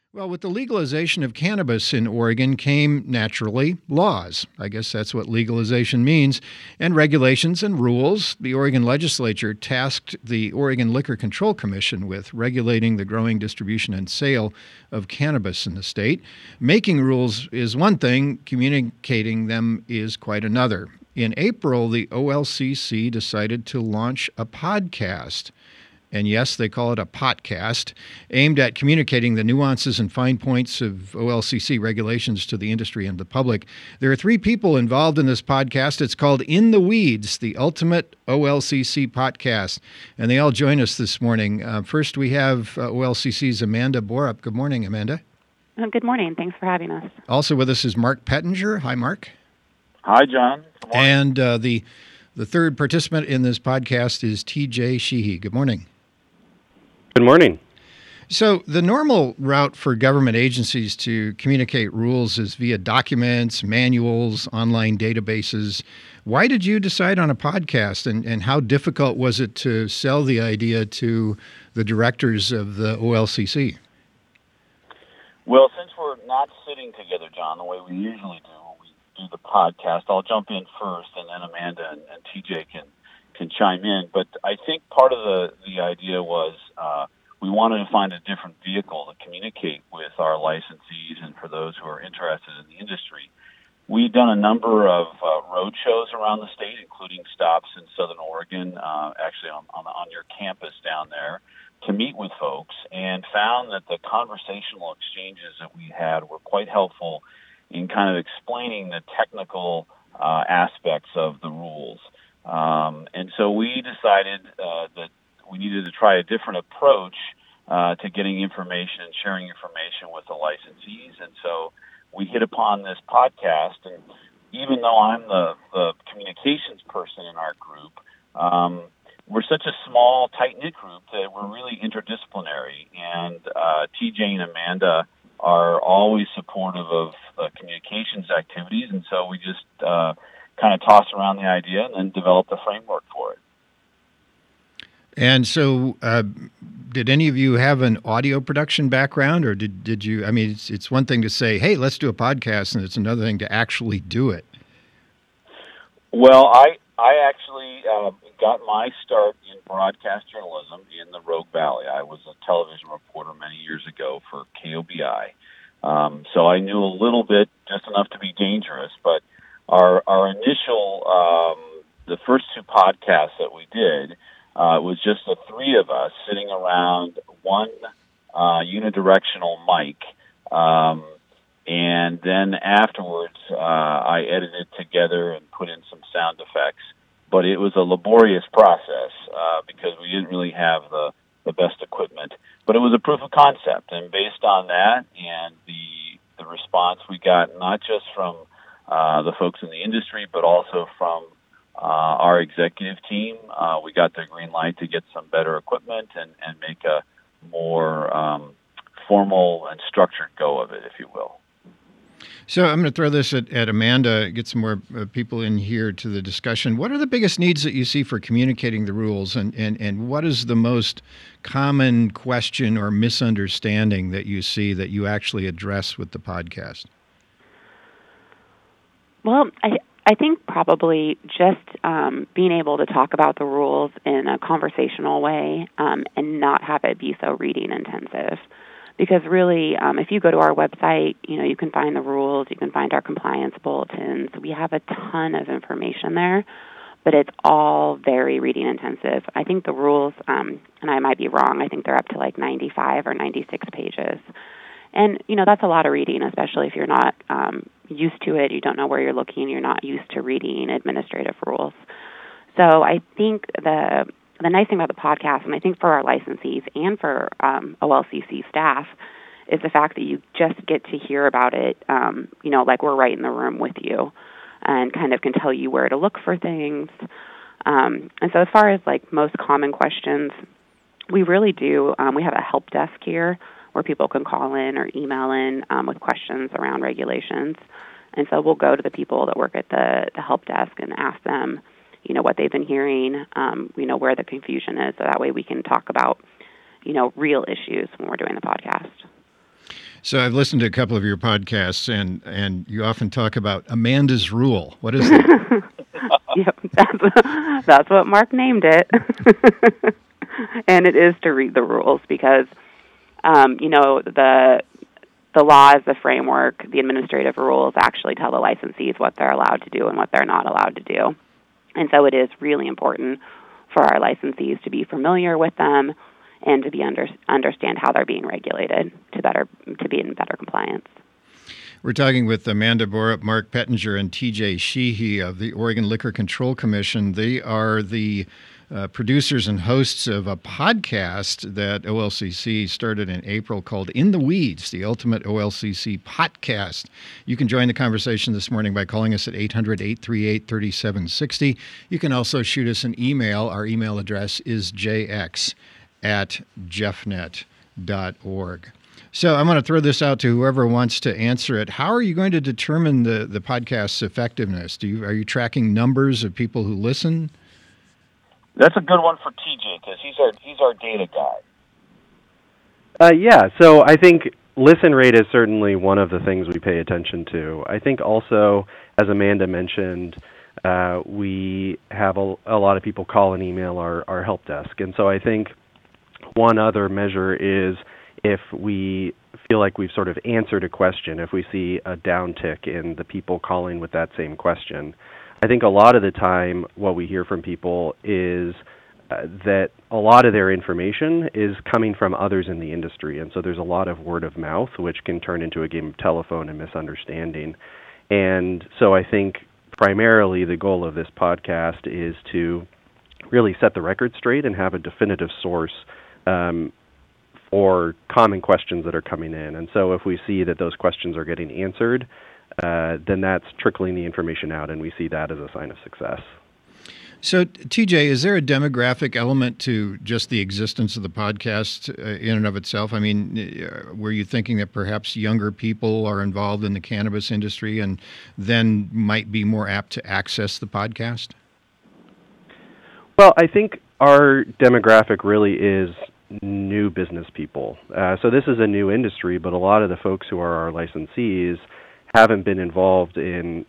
Well, with the legalization of cannabis in Oregon came naturally laws. I guess that's what legalization means, and regulations and rules. The Oregon legislature tasked the Oregon Liquor Control Commission with regulating the growing, distribution, and sale of cannabis in the state. Making rules is one thing, communicating them is quite another. In April, the OLCC decided to launch a podcast. And yes, they call it a podcast, aimed at communicating the nuances and fine points of OLCC regulations to the industry and the public. There are three people involved in this podcast. It's called In the Weeds, the Ultimate OLCC Podcast. And they all join us this morning. First, we have OLCC's Amanda Borup. Good morning, Amanda. Good morning. Thanks for having us. Also with us is Mark Pettinger. Hi, Mark. Hi, John. Good morning. And the third participant in this podcast is TJ Sheehy. Good morning. Good morning. So the normal route for government agencies to communicate rules is via documents, manuals, online databases. Why did you decide on a podcast, and how difficult was it to sell the idea to the directors of the OLCC? Well, since we're not sitting together, John, the way we usually do when we do the podcast, I'll jump in first, and then Amanda and TJ can chime in. But I think part of the idea was we wanted to find a different vehicle to communicate with our licensees and for those who are interested in the industry. We've done a number of road shows around the state, including stops in Southern Oregon, actually on your campus down there, to meet with folks, and found that the conversational exchanges that we had were quite helpful in kind of explaining the technical aspects of the rules. And so we decided that we needed to try a different approach to getting information and sharing information with the licensees. And so we hit upon this podcast. And even though I'm the communications person in our group, we're such a small, tight-knit group that we're really interdisciplinary. And TJ and Amanda are always supportive of communications activities. And so we just kind of tossed around the idea and then developed a framework for it. And so, did any of you have an audio production background, or did you? I mean, it's one thing to say, "Hey, let's do a podcast," and it's another thing to actually do it. Well, I actually got my start in broadcast journalism in the Rogue Valley. I was a television reporter many years ago for KOBI, so I knew a little bit, just enough to be dangerous. But our initial, the first two podcasts that we did. It was just the three of us sitting around one unidirectional mic, and then afterwards I edited together and put in some sound effects. But it was a laborious process because we didn't really have the best equipment. But it was a proof of concept, and based on that and the response we got, not just from the folks in the industry, but also from our executive team, we got the green light to get some better equipment and make a more formal and structured go of it, if you will. So I'm going to throw this at Amanda, get some more people in here to the discussion. What are the biggest needs that you see for communicating the rules, and what is the most common question or misunderstanding that you see that you actually address with the podcast? Well, I think probably just being able to talk about the rules in a conversational way and not have it be so reading intensive. Because really, if you go to our website, you can find the rules, you can find our compliance bulletins. We have a ton of information there, but it's all very reading intensive. I think the rules, and I might be wrong, I think they're up to like 95 or 96 pages. And, that's a lot of reading, especially if you're not used to it, you don't know where you're looking, you're not used to reading administrative rules. So I think the nice thing about the podcast, and I think for our licensees and for OLCC staff, is the fact that you just get to hear about it, like we're right in the room with you and kind of can tell you where to look for things. And so as far as like most common questions, we really do, we have a help desk here where people can call in or email in with questions around regulations. And so we'll go to the people that work at the help desk and ask them, what they've been hearing, where the confusion is, so that way we can talk about, real issues when we're doing the podcast. So I've listened to a couple of your podcasts, and you often talk about Amanda's Rule. What is that? Yep, that's what Mark named it. And it is to read the rules because, the laws, the framework, the administrative rules actually tell the licensees what they're allowed to do and what they're not allowed to do. And so it is really important for our licensees to be familiar with them and to be understand how they're being regulated to be in better compliance. We're talking with Amanda Borup, Mark Pettinger, and TJ Sheehy of the Oregon Liquor Control Commission. They are the producers and hosts of a podcast that OLCC started in April called In the Weeds, the Ultimate OLCC Podcast. You can join the conversation this morning by calling us at 800-838-3760. You can also shoot us an email. Our email address is jx@jeffnet.org. So I'm going to throw this out to whoever wants to answer it. How are you going to determine the podcast's effectiveness? Are you tracking numbers of people who listen? That's a good one for TJ because he's our data guy. Yeah, so I think listen rate is certainly one of the things we pay attention to. I think also, as Amanda mentioned, we have a lot of people call and email our help desk. And so I think one other measure is if we feel like we've sort of answered a question, if we see a downtick in the people calling with that same question. I think a lot of the time what we hear from people is that a lot of their information is coming from others in the industry, and so there's a lot of word of mouth, which can turn into a game of telephone and misunderstanding. And so I think primarily the goal of this podcast is to really set the record straight and have a definitive source for common questions that are coming in. And so if we see that those questions are getting answered, then that's trickling the information out, and we see that as a sign of success. So, TJ, is there a demographic element to just the existence of the podcast in and of itself? I mean, were you thinking that perhaps younger people are involved in the cannabis industry and then might be more apt to access the podcast? Well, I think our demographic really is new business people. So this is a new industry, but a lot of the folks who are our licensees haven't been involved in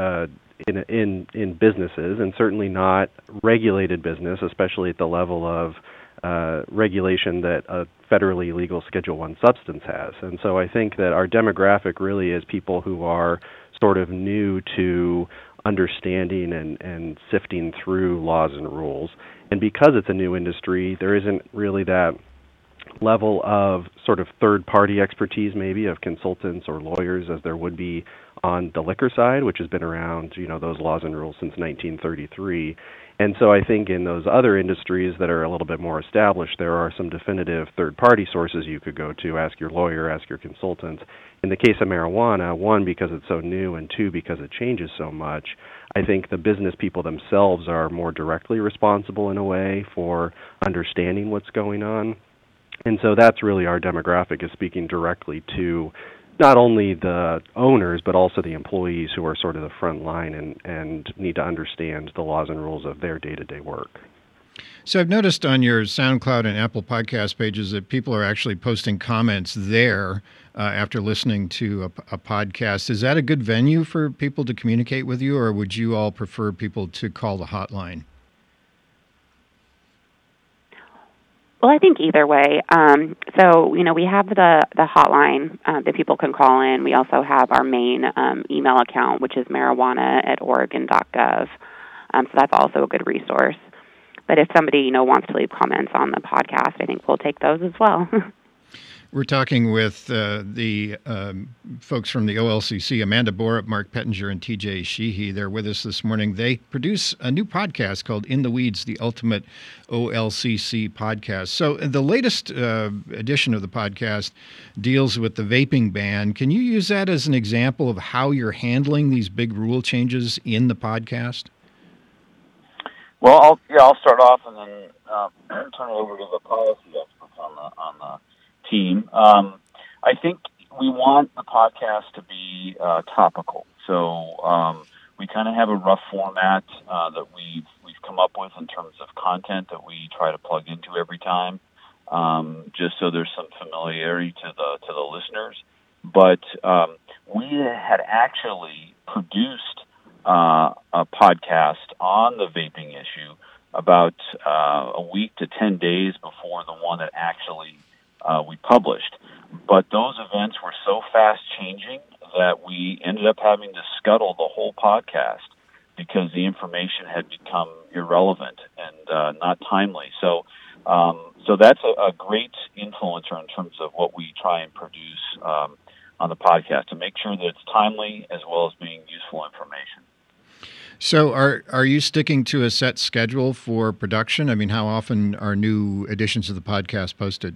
businesses, and certainly not regulated business, especially at the level of regulation that a federally legal Schedule I substance has. And so I think that our demographic really is people who are sort of new to understanding and sifting through laws and rules. And because it's a new industry, there isn't really that level of sort of third-party expertise maybe of consultants or lawyers as there would be on the liquor side, which has been around, those laws and rules since 1933. And so I think in those other industries that are a little bit more established, there are some definitive third-party sources you could go to, ask your lawyer, ask your consultant. In the case of marijuana, one, because it's so new, and two, because it changes so much, I think the business people themselves are more directly responsible in a way for understanding what's going on. And so that's really our demographic, is speaking directly to not only the owners, but also the employees who are sort of the front line and need to understand the laws and rules of their day-to-day work. So I've noticed on your SoundCloud and Apple Podcast pages that people are actually posting comments there after listening to a podcast. Is that a good venue for people to communicate with you, or would you all prefer people to call the hotline? Well, I think either way. So, we have the hotline that people can call in. We also have our main email account, which is marijuana@oregon.gov. So that's also a good resource. But if somebody, wants to leave comments on the podcast, I think we'll take those as well. We're talking with the folks from the OLCC, Amanda Borup, Mark Pettinger, and TJ Sheehy. They're with us this morning. They produce a new podcast called In the Weeds, the Ultimate OLCC Podcast. So the latest edition of the podcast deals with the vaping ban. Can you use that as an example of how you're handling these big rule changes in the podcast? Well, I'll start off and then turn it over to the policy experts on the team. I think we want the podcast to be topical. So we kind of have a rough format that we've come up with in terms of content that we try to plug into every time. just so there's some familiarity to the listeners. But we had actually produced a podcast on the vaping issue about a week to 10 days before the one that actually we published. But those events were so fast changing that we ended up having to scuttle the whole podcast because the information had become irrelevant and not timely. So that's a great influencer in terms of what we try and produce on the podcast, to make sure that it's timely as well as being useful information. So are you sticking to a set schedule for production? I mean, how often are new editions of the podcast posted?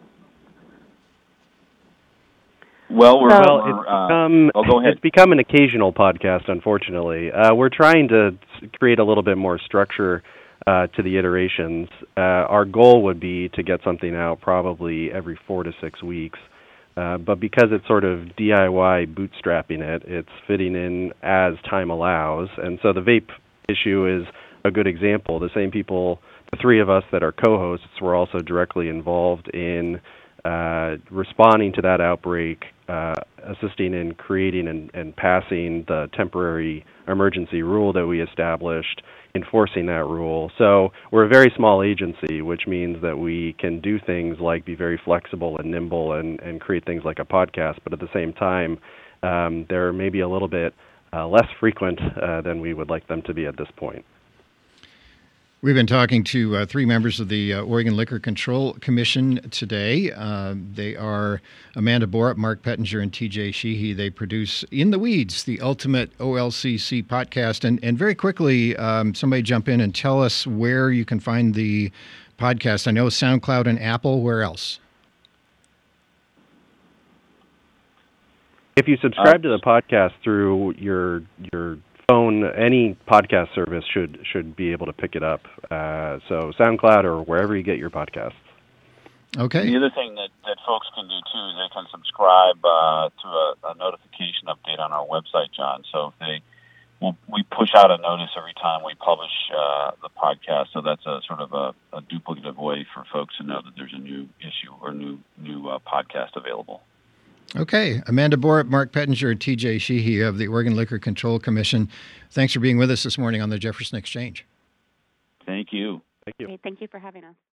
Well, go ahead. It's become an occasional podcast, unfortunately. We're trying to create a little bit more structure to the iterations. Our goal would be to get something out probably every 4 to 6 weeks. But because it's sort of DIY bootstrapping it's fitting in as time allows. And so the vape issue is a good example. The same people, the three of us that are co-hosts, were also directly involved in responding to that outbreak, assisting in creating and passing the temporary emergency rule that we established, enforcing that rule. So we're a very small agency, which means that we can do things like be very flexible and nimble and create things like a podcast, but at the same time, they're maybe a little bit less frequent than we would like them to be at this point. We've been talking to three members of the Oregon Liquor Control Commission today. They are Amanda Borup, Mark Pettinger, and TJ Sheehy. They produce In the Weeds, the ultimate OLCC podcast. And very quickly, somebody jump in and tell us where you can find the podcast. I know SoundCloud and Apple. Where else? If you subscribe to the podcast through your phone, any podcast service should be able to pick it up. So SoundCloud or wherever you get your podcasts. Okay. The other thing that folks can do too is they can subscribe to a notification update on our website, John. So if we push out a notice every time we publish the podcast. So that's a sort of a duplicative way for folks to know that there's a new issue or new podcast available. Okay. Amanda Borup, Mark Pettinger, and TJ Sheehy of the Oregon Liquor Control Commission. Thanks for being with us this morning on the Jefferson Exchange. Thank you. Thank you. Okay, thank you for having us.